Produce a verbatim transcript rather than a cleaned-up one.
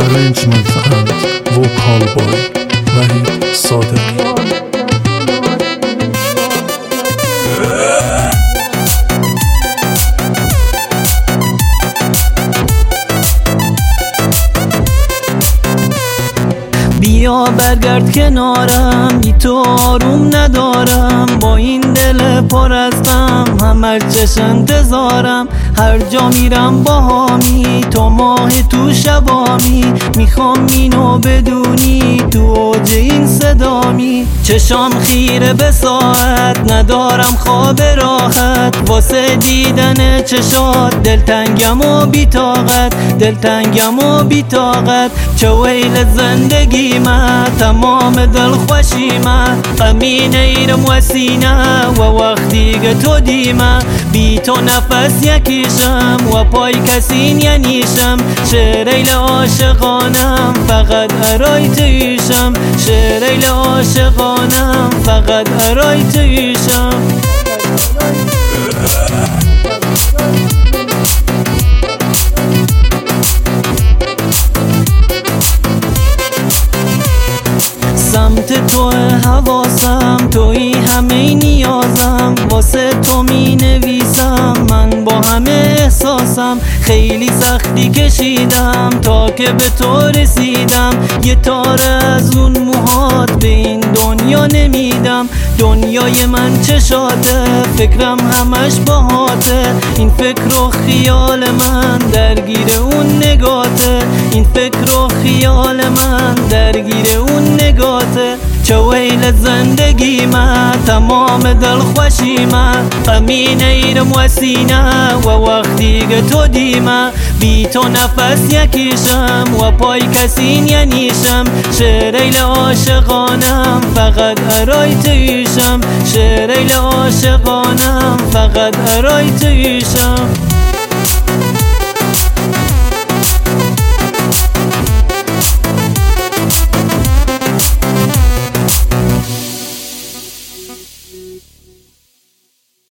Arrangement and vocal by Wahid Sadeghi. بیا برگرد کنارم، بی تو آروم ندارم، با این دل پر از غم همه چش انتظارم. هر جا میرم با هامی، تو ماه تو شبامی، میخوام اینو بدونی تو اوج این صدامی. چشام خیره به ساعت، ندارم خواب راحت، واسه دیدن چشات دلتنگم و بی‌طاقت، دلتنگم و بی‌طاقت. چه ویل زندگی من، تمام دل خوشی من، غمین ایرم و سینه و وقتی که تو دیمه. بی تو نفس یکیشم و پای کسی نینیشم، شعریل عاشقانم فقط ارای تویشم، شعریل عاشقانم فقط ارای تویشم. سمت تو حواسم، توی همه نیازم، واسه تو می نویسم من با همه احساسم. خیلی سختی کشیدم تا که به تو رسیدم، یه تاره از اون موهات به این دنیا نمیدم. دنیای من چشاته، فکرم همش باهاته، این فکر و خیال من درگیر اون نگاته، این فکر و خیال من درگیر اون نگاته. چه ویل زندگی من، تمام دل خوشی من، غمین ایرم و سینه و وقتی که تو دیمه. بی تو نفس یکیشم و پای کسی نینیشم، شعریل عاشقانم فقط ارای تویشم، شعریل عاشقانم فقط ارای تویشم.